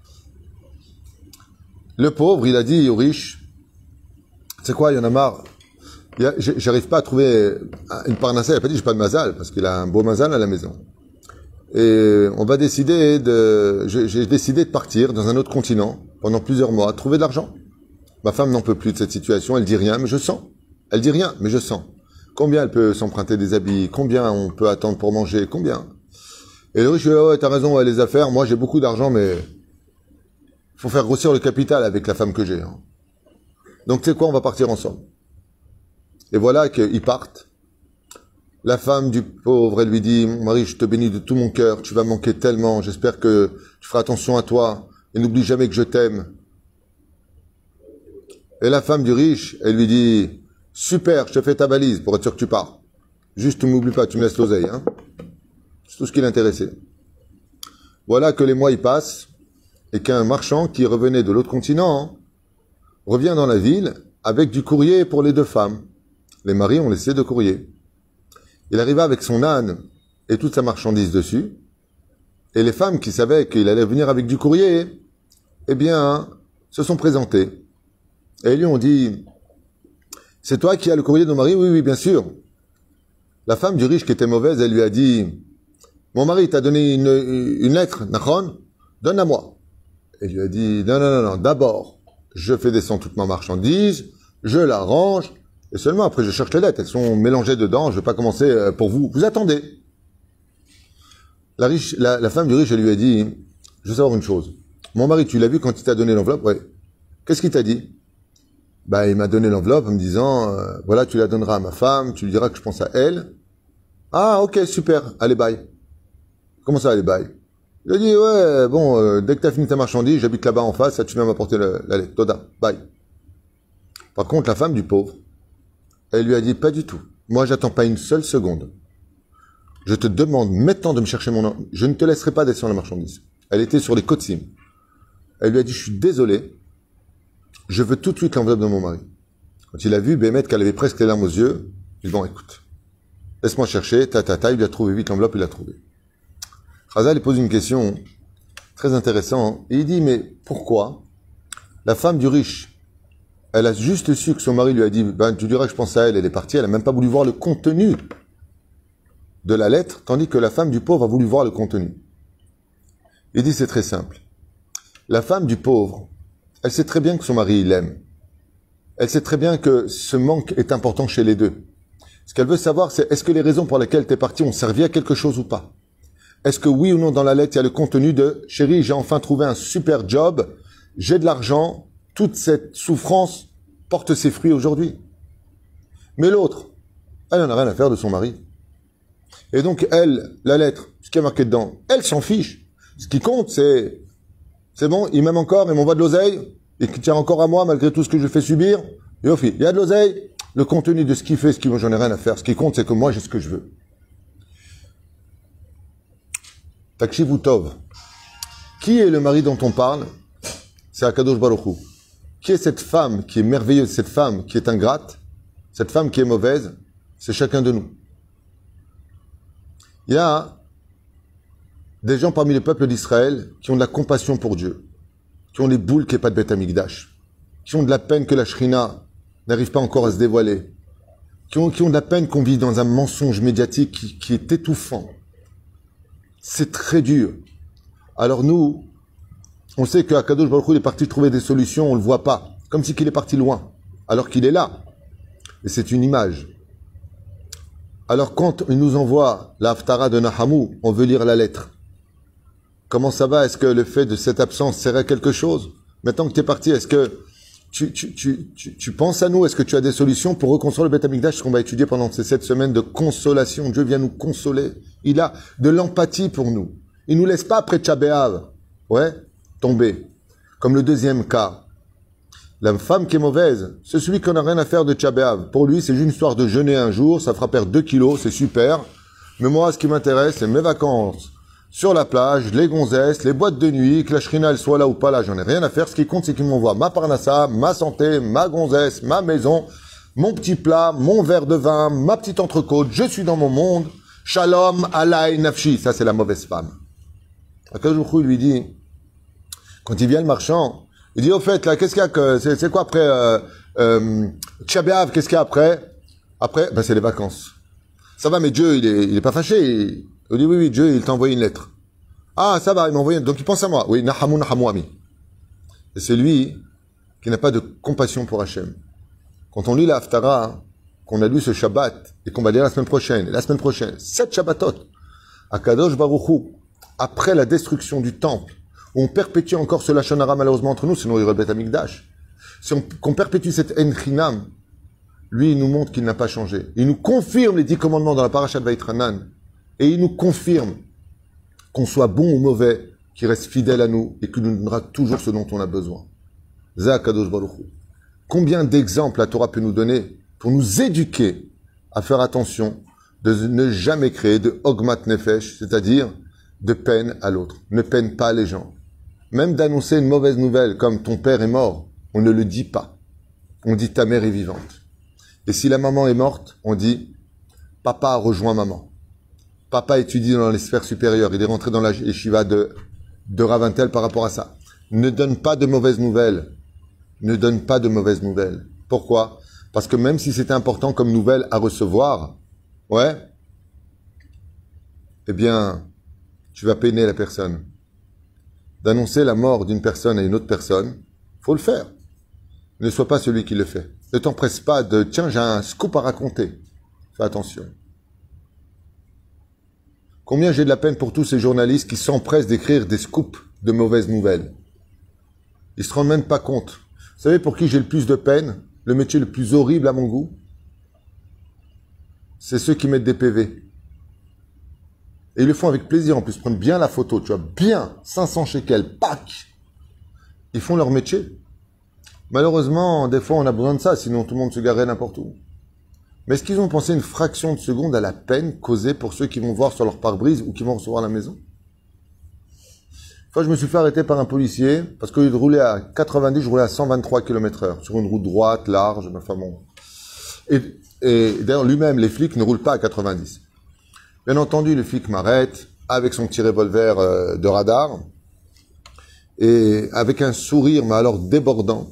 Le pauvre, il a dit au riche, c'est quoi, il y en a marre. J'arrive pas à trouver une parnassa, il n'a pas dit j'ai pas de mazal, parce qu'il a un beau mazal à la maison. Et on va décider de, j'ai décidé de partir dans un autre continent pendant plusieurs mois, trouver de l'argent. Ma femme n'en peut plus de cette situation, elle dit rien, mais je sens. Elle dit rien, mais je sens. Combien elle peut s'emprunter des habits, combien on peut attendre pour manger, combien. Et le riche, dit, oh, ouais, t'as raison, ouais, les affaires, moi j'ai beaucoup d'argent, mais faut faire grossir le capital avec la femme que j'ai. Hein. Donc tu sais quoi, on va partir ensemble. Et voilà qu'ils partent. La femme du pauvre, elle lui dit, mon mari, je te bénis de tout mon cœur, tu vas manquer tellement, j'espère que tu feras attention à toi, et n'oublie jamais que je t'aime. Et la femme du riche, elle lui dit, super, je te fais ta valise pour être sûr que tu pars. Juste, tu m'oublies pas, tu me laisses l'oseille. Hein. C'est tout ce qui l'intéressait. Voilà que les mois y passent, et qu'un marchand qui revenait de l'autre continent hein, revient dans la ville avec du courrier pour les deux femmes. Les maris ont laissé de courrier. Il arriva avec son âne et toute sa marchandise dessus, et les femmes qui savaient qu'il allait venir avec du courrier, eh bien, se sont présentées. Et ils lui ont dit, c'est toi qui as le courrier de mon mari? Oui, oui, bien sûr. La femme du riche qui était mauvaise, elle lui a dit, mon mari t'a donné une, une lettre, Nachon, donne à moi. Elle lui a dit, non, non, non, non, d'abord, je fais descendre toute ma marchandise, je la range, et seulement après je cherche les lettres. Elles sont mélangées dedans, je ne vais pas commencer pour vous. Vous attendez. La, riche, la, la femme du riche, elle lui a dit, je veux savoir une chose. Mon mari, tu l'as vu quand il t'a donné l'enveloppe? Oui. Qu'est-ce qu'il t'a dit? Bah, il m'a donné l'enveloppe en me disant, euh, voilà, tu la donneras à ma femme, tu lui diras que je pense à elle. Ah, ok, super, allez, bye. Comment ça, allez, bye? Il a dit, ouais, bon, euh, dès que tu as fini ta marchandise, j'habite là-bas en face, ça, tu viens m'apporter la, la lettre. Toda, bye. Par contre, la femme du pauvre, elle lui a dit, pas du tout. Moi, j'attends pas une seule seconde. Je te demande maintenant de me chercher mon nom. Je ne te laisserai pas descendre la marchandise. Elle était sur les Kotsim. Elle lui a dit, je suis désolé, je veux tout de suite l'enveloppe de mon mari. Quand il a vu Bémet qu'elle avait presque les larmes aux yeux, il dit, bon, écoute, laisse-moi chercher, ta, ta, ta, il lui a trouvé vite l'enveloppe, il l'a trouvé. Chazal, il pose une question très intéressante, et il dit, mais pourquoi la femme du riche, elle a juste su que son mari lui a dit, ben, tu diras que je pense à elle, elle est partie, elle n'a même pas voulu voir le contenu de la lettre, tandis que la femme du pauvre a voulu voir le contenu. Il dit, c'est très simple. La femme du pauvre, elle sait très bien que son mari, il l'aime. Elle sait très bien que ce manque est important chez les deux. Ce qu'elle veut savoir, c'est est-ce que les raisons pour lesquelles tu es parti ont servi à quelque chose ou pas? Est-ce que oui ou non, dans la lettre, il y a le contenu de « Chérie, j'ai enfin trouvé un super job, j'ai de l'argent, toute cette souffrance porte ses fruits aujourd'hui. » Mais l'autre, elle n'en a rien à faire de son mari. Et donc, elle, la lettre, ce qui est marqué dedans, elle s'en fiche. Ce qui compte, c'est « C'est bon, il m'aime encore, il m'envoie de l'oseille, et qui tient encore à moi malgré tout ce que je fais subir. » Et au fil, il y a de l'oseille, le contenu de ce qu'il fait, ce qui moi j'en ai rien à faire. Ce qui compte, c'est que moi j'ai ce que je veux. Takshivu Tov. Qui est le mari dont on parle? C'est Akadosh Baruch Hu. Qui est cette femme qui est merveilleuse, cette femme qui est ingrate, cette femme qui est mauvaise? C'est chacun de nous. Il y a des gens parmi le peuple d'Israël qui ont de la compassion pour Dieu, qui ont les boules qui n'est pas de Beth Amikdash, qui ont de la peine que la Shrina n'arrive pas encore à se dévoiler, qui ont, qui ont de la peine qu'on vit dans un mensonge médiatique qui, qui est étouffant. C'est très dur. Alors nous, on sait qu'Akadosh Baruch Hu est parti trouver des solutions, on ne le voit pas, comme si qu'il est parti loin, alors qu'il est là. Et c'est une image. Alors quand il nous envoie la Haftara de Nahamou, on veut lire la lettre. Comment ça va? Est-ce que le fait de cette absence sert à quelque chose? Maintenant que tu es parti, est-ce que tu, tu, tu, tu, tu penses à nous? Est-ce que tu as des solutions pour reconstruire le Beth Amikdash, ce qu'on va étudier pendant ces sept semaines de consolation? Dieu vient nous consoler. Il a de l'empathie pour nous. Il nous laisse pas après Tisha B'Av, ouais, tomber. Comme le deuxième cas. La femme qui est mauvaise, c'est celui qui n'a rien à faire de Tisha B'Av. Pour lui, c'est juste une histoire de jeûner un jour, ça fera perdre deux kilos, c'est super. Mais moi, ce qui m'intéresse, c'est mes vacances sur la plage, les gonzesses, les boîtes de nuit, que la Shrina elle soit là ou pas là, j'en ai rien à faire. Ce qui compte, c'est qu'il m'envoie ma parnassa, ma santé, ma gonzesse, ma maison, mon petit plat, mon verre de vin, ma petite entrecôte. Je suis dans mon monde. Shalom, alay, nafshi. Ça, c'est la mauvaise femme. Akadosh Baruch Hu lui dit, quand il vient le marchand, il dit, au fait, là, qu'est-ce qu'il y a que, c'est, c'est quoi après, euh, euh, Tisha B'Av, qu'est-ce qu'il y a après? Après, ben, c'est les vacances. Ça va, mais Dieu, il est, il est pas fâché. Il, il dit, oui, oui, Dieu, il t'a envoyé une lettre. Ah, ça va, il m'a envoyé une... Donc il pense à moi. Oui, Nahamu, Nahamu, Ami. Et c'est lui qui n'a pas de compassion pour Hachem. Quand on lit la Haftara, qu'on a lu ce Shabbat, et qu'on va lire la semaine prochaine, et la semaine prochaine, sept Shabbatot, à Kadosh Baruch Hu, après la destruction du temple, où on perpétue encore ce Lachon Hara malheureusement entre nous, sinon il y aurait le Beth Amikdash. Si on, qu'on perpétue cette En Chinam, lui, il nous montre qu'il n'a pas changé. Il nous confirme les dix commandements dans la Parashat Vaïtranan, et il nous confirme qu'on soit bon ou mauvais, qu'il reste fidèle à nous et qu'il nous donnera toujours ce dont on a besoin. Za Kadosh Baruch Hu. Combien d'exemples la Torah peut nous donner pour nous éduquer à faire attention de ne jamais créer de Ogmat Nefesh, c'est-à-dire de peine à l'autre. Ne peine pas les gens. Même d'annoncer une mauvaise nouvelle comme ton père est mort, on ne le dit pas. On dit ta mère est vivante. Et si la maman est morte, on dit papa a rejoint maman. Papa étudie dans les sphères supérieures. Il est rentré dans la yeshiva de, de Raventel par rapport à ça. Ne donne pas de mauvaises nouvelles. Ne donne pas de mauvaises nouvelles. Pourquoi? Parce que même si c'était important comme nouvelle à recevoir, ouais, eh bien, tu vas peiner la personne. D'annoncer la mort d'une personne à une autre personne, faut le faire. Ne sois pas celui qui le fait. Ne t'empresse pas de, tiens, j'ai un scoop à raconter. Fais attention. Combien j'ai de la peine pour tous ces journalistes qui s'empressent d'écrire des scoops de mauvaises nouvelles. Ils se rendent même pas compte. Vous savez pour qui j'ai le plus de peine? Le métier le plus horrible à mon goût? C'est ceux qui mettent des P V. Et ils le font avec plaisir. En plus, ils prennent bien la photo. Tu vois, bien, cinq cents shekels, pack. Ils font leur métier. Malheureusement, des fois, on a besoin de ça, sinon tout le monde se garerait n'importe où. Mais est-ce qu'ils ont pensé une fraction de seconde à la peine causée pour ceux qui vont voir sur leur pare-brise ou qui vont recevoir à la maison? Fois, je me suis fait arrêter par un policier parce qu'au lieu de rouler à quatre-vingt-dix, je roulais à cent vingt-trois kilomètres heure sur une route droite, large, enfin bon. Et, et d'ailleurs, lui-même, les flics ne roulent pas à quatre-vingt-dix. Bien entendu, le flic m'arrête avec son petit revolver euh, de radar et avec un sourire, mais alors débordant,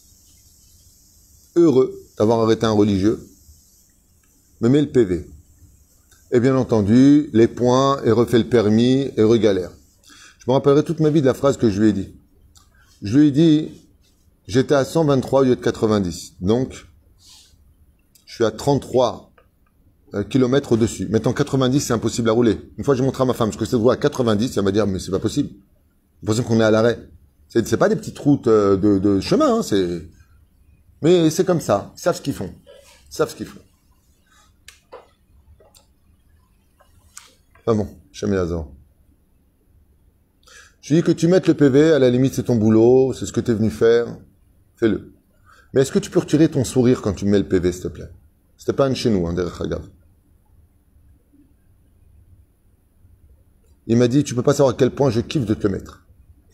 heureux d'avoir arrêté un religieux, me met le P V. Et bien entendu, les points, et refait le permis, et regalère. Je me rappellerai toute ma vie de la phrase que je lui ai dit. Je lui ai dit, j'étais à cent vingt-trois au lieu de quatre-vingt-dix. Donc, je suis à trente-trois kilomètres au-dessus. Maintenant, quatre-vingt-dix, c'est impossible à rouler. Une fois, j'ai montré à ma femme ce que c'est de rouler à quatre-vingt-dix, elle m'a dit, mais c'est pas possible. J'ai l'impression qu'on est à l'arrêt. C'est, c'est pas des petites routes de, de chemin, hein, c'est... Mais c'est comme ça. Ils savent ce qu'ils font. Ils savent ce qu'ils font. Ah bon, Shamil Hazor. Je dis que tu mettes le P V, à la limite c'est ton boulot, c'est ce que tu es venu faire, fais-le. Mais est-ce que tu peux retirer ton sourire quand tu mets le P V, s'il te plaît? C'était pas un de chez nous, hein, derrière Hagav. Il m'a dit, tu peux pas savoir à quel point je kiffe de te le mettre.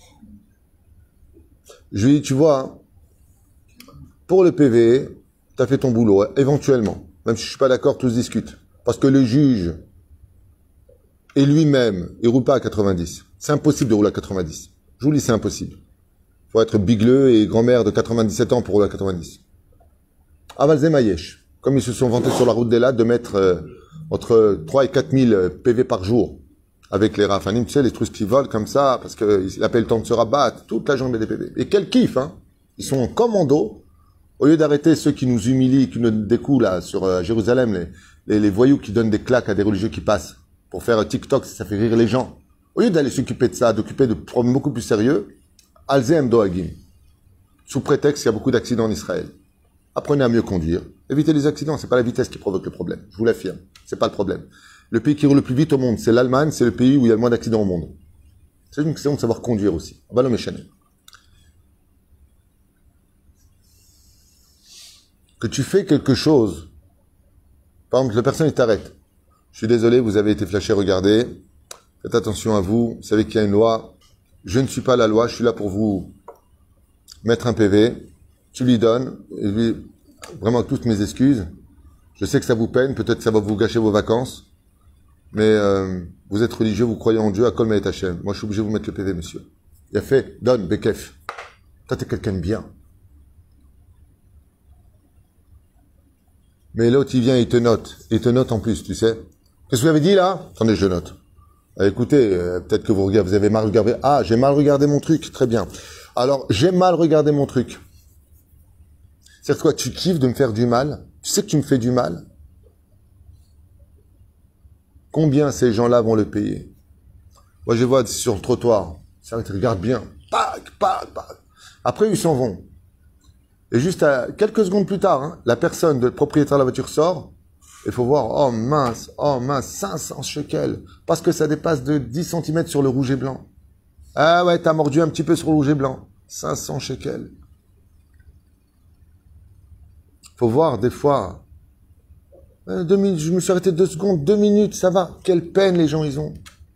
Je lui ai dit, tu vois, pour le P V, tu as fait ton boulot, éventuellement. Même si je suis pas d'accord, tout se discute. Parce que le juge, et lui-même, il roule pas à quatre-vingt-dix. C'est impossible de rouler à quatre-vingt-dix. Je vous le dis, c'est impossible. Il faut être bigleux et grand-mère de quatre-vingt-dix-sept ans pour rouler à quatre-vingt-dix. Aval Zemayesh, comme ils se sont vantés sur la route des Lattes de mettre euh, entre trois et quatre mille P V par jour avec les rafanim, tu sais, les trucs qui volent comme ça, parce qu'ils appellent le temps de se rabattre, toute la journée des P V. Et quel kiff, hein. Ils sont en commando. Au lieu d'arrêter ceux qui nous humilient, qui nous découlent là, sur euh, Jérusalem, les, les, les voyous qui donnent des claques à des religieux qui passent pour faire TikTok, ça fait rire les gens. Au lieu d'aller s'occuper de ça, d'occuper de problèmes beaucoup plus sérieux, Alzem Doagim. Sous prétexte qu'il y a beaucoup d'accidents en Israël. Apprenez à mieux conduire. Évitez les accidents, c'est pas la vitesse qui provoque le problème. Je vous l'affirme. C'est pas le problème. Le pays qui roule le plus vite au monde, c'est l'Allemagne, c'est le pays où il y a le moins d'accidents au monde. C'est une question de savoir conduire aussi. Ballon méchané. Que tu fais quelque chose. Par exemple, la personne, il t'arrête. Je suis désolé, vous avez été flashé, regardez. Faites attention à vous. Vous savez qu'il y a une loi. Je ne suis pas la loi. Je suis là pour vous mettre un P V. Tu lui donnes. Et lui, vraiment, toutes mes excuses. Je sais que ça vous peine. Peut-être que ça va vous gâcher vos vacances. Mais euh, vous êtes religieux, vous croyez en Dieu. À Kol Me'et Hashem. Moi, je suis obligé de vous mettre le P V, monsieur. Il a fait. Donne, Bekef. Toi, t'es quelqu'un de bien. Mais l'autre, il vient, il te note. Il te note en plus, tu sais. Qu'est-ce que vous avez dit, là? Attendez, je note. Ah, écoutez, euh, peut-être que vous regardez, vous avez mal regardé. Ah, j'ai mal regardé mon truc. Très bien. Alors, j'ai mal regardé mon truc. C'est quoi? Tu kiffes de me faire du mal? Tu sais que tu me fais du mal? Combien ces gens-là vont le payer? Moi, je vois sur le trottoir. Ça, tu regardes bien. Pac, pac, pac. Après, ils s'en vont. Et juste à quelques secondes plus tard, hein, la personne, le propriétaire de la voiture sort. Il faut voir, oh mince, oh mince, cinq cents shekels. Parce que ça dépasse de dix centimètres sur le rouge et blanc. Ah ouais, t'as mordu un petit peu sur le rouge et blanc. cinq cents shekels. Faut voir, des fois. Euh, deux minutes, je me suis arrêté deux secondes, deux minutes, ça va. Quelle peine les gens, ils ont.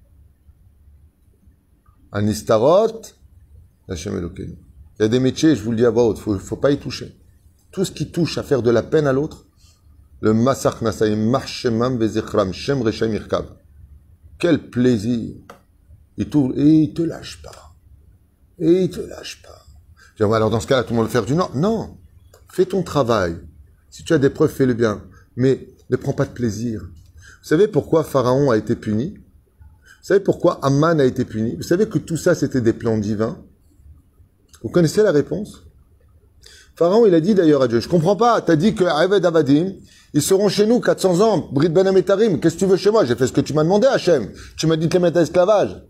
Un istarot, Hachem Elokeinu. Il y a des métiers, je vous le dis à voix haute, faut, faut pas y toucher. Tout ce qui touche à faire de la peine à l'autre, le Masach Nasaim Marshemam Vezechram Shem Reshaim Irkav. Quel plaisir. Et, tout, et il te lâche pas. Et il te lâche pas. Je dis, alors dans ce cas-là, tout le monde va faire du non. Non. Fais ton travail. Si tu as des preuves, fais-le bien. Mais ne prends pas de plaisir. Vous savez pourquoi Pharaon a été puni? Vous savez pourquoi Amman a été puni? Vous savez que tout ça, c'était des plans divins? Vous connaissez la réponse? Pharaon, il a dit d'ailleurs à Dieu, je comprends pas, t'as dit que Aved Avadim, ils seront chez nous quatre cents ans, Brit Ben Ametarim, qu'est-ce que tu veux chez moi? J'ai fait ce que tu m'as demandé, Hachem. Tu m'as dit de les mettre à esclavage.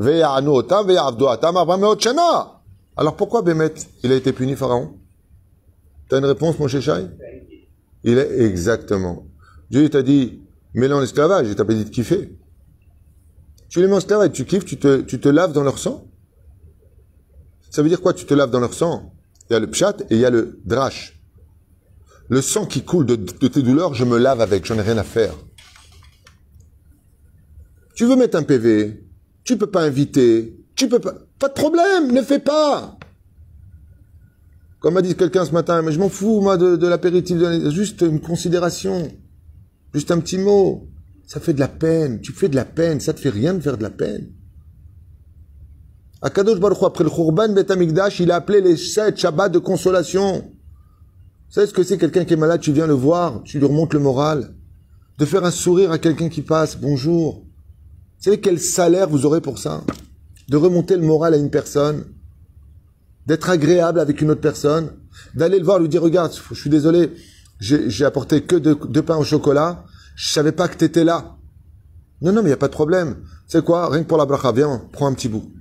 Alors pourquoi Bémet, il a été puni, Pharaon? T'as une réponse, mon chéchaï? Il est exactement. Dieu t'a dit, mets-les en esclavage, il t'a pas dit de kiffer. Tu les mets en esclavage, tu kiffes, tu te, tu te laves dans leur sang. Ça veut dire quoi, tu te laves dans leur sang? Il y a le pshat et il y a le drash. Le sang qui coule de, de tes douleurs, je me lave avec, j'en ai rien à faire. Tu veux mettre un P V, tu peux pas inviter, Tu peux pas. Pas de problème, ne fais pas. Comme m'a dit quelqu'un ce matin, mais je m'en fous, moi, de, de l'apéritif, de, juste une considération. Juste un petit mot. Ça fait de la peine. Tu fais de la peine. Ça te fait rien de faire de la peine. Akadosh Baruch Hu, après le Khurban Bet Hamikdash, il a appelé les sept Shabbats de consolation. Vous savez ce que c'est quelqu'un qui est malade, tu viens le voir, tu lui remontes le moral. De faire un sourire à quelqu'un qui passe, bonjour. Vous savez quel salaire vous aurez pour ça? De remonter le moral à une personne, d'être agréable avec une autre personne, d'aller le voir, lui dire, regarde, je suis désolé, j'ai apporté que deux, deux pains au chocolat, je savais pas que tu étais là. Non, non, mais il n'y a pas de problème. C'est quoi? Rien que pour la bracha, viens, prends un petit bout.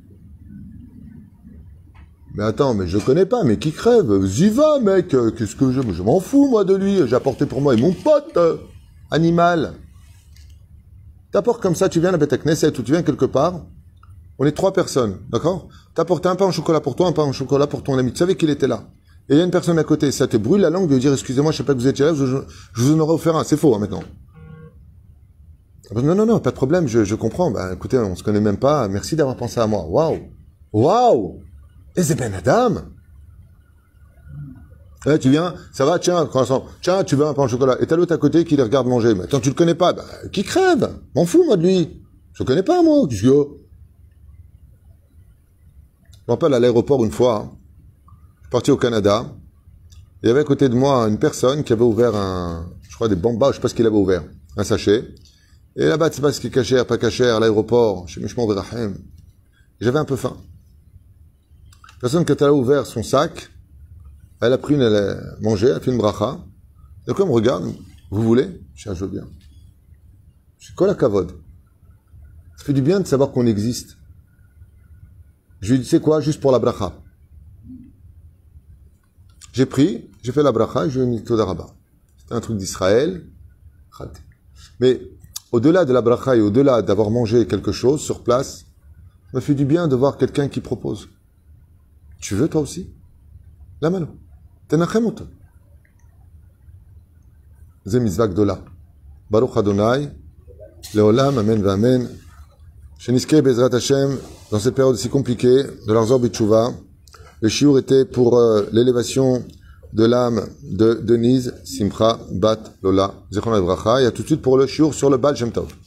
Mais attends, mais je connais pas, mais qui crève? J'y va, mec, qu'est-ce que je... Je m'en fous, moi, de lui, j'ai apporté pour moi et mon pote, euh, animal. T'apportes comme ça, tu viens à la Beth Knesset ou tu viens quelque part, on est trois personnes, d'accord? T'as apporté un pain au chocolat pour toi, un pain au chocolat pour ton ami, tu savais qu'il était là. Et il y a une personne à côté, ça te brûle la langue de dire, excusez-moi, je sais pas que vous étiez là, je, je vous en aurais offert un, c'est faux, hein, maintenant. Non, non, non, pas de problème, je, je comprends, bah, écoutez, on se connaît même pas, merci d'avoir pensé à moi, waouh! Waouh! Et c'est ben Adam. Eh, tu viens, ça va, tiens, croissant, tiens, tu veux un pain au chocolat. Et t'as l'autre à côté qui les regarde manger. Mais attends, tu le connais pas, bah, qui crève? M'en fous, moi, de lui. Je le connais pas, moi, qu'est-ce que... Je me rappelle à l'aéroport une fois, hein, je suis parti au Canada, il y avait à côté de moi une personne qui avait ouvert un, je crois des bambas, je sais pas ce qu'il avait ouvert, un sachet. Et là-bas, tu sais pas ce qui est cachère, pas cachère, à l'aéroport, chez Mishmon Verachem. J'avais un peu faim. La personne qui a ouvert son sac, elle a pris une, elle a mangé, elle a fait une bracha. Et comme me regarde, vous voulez? Je dis, je veux bien. Je suis quoi la kavod? Ça fait du bien de savoir qu'on existe. Je lui dis, c'est quoi? Juste pour la bracha. J'ai pris, j'ai fait la bracha, et je lui ai mis Todaraba. C'était un truc d'Israël. Mais au-delà de la bracha et au-delà d'avoir mangé quelque chose sur place, ça m'a fait du bien de voir quelqu'un qui propose. Tu veux toi aussi? La mano. Tenachem oto. Zé mitzvah gdola. Baruch Adonai. Leolam, amen va amen. Sheniske Bezrat Hashem, dans cette période si compliquée, de l'Arzor B'Tshuva, le shiur était pour euh, l'élévation de l'âme de Denise Simcha Bat Lola. Zechron Evracha. Et à tout de suite pour le shiur sur le Baal Shem Tov.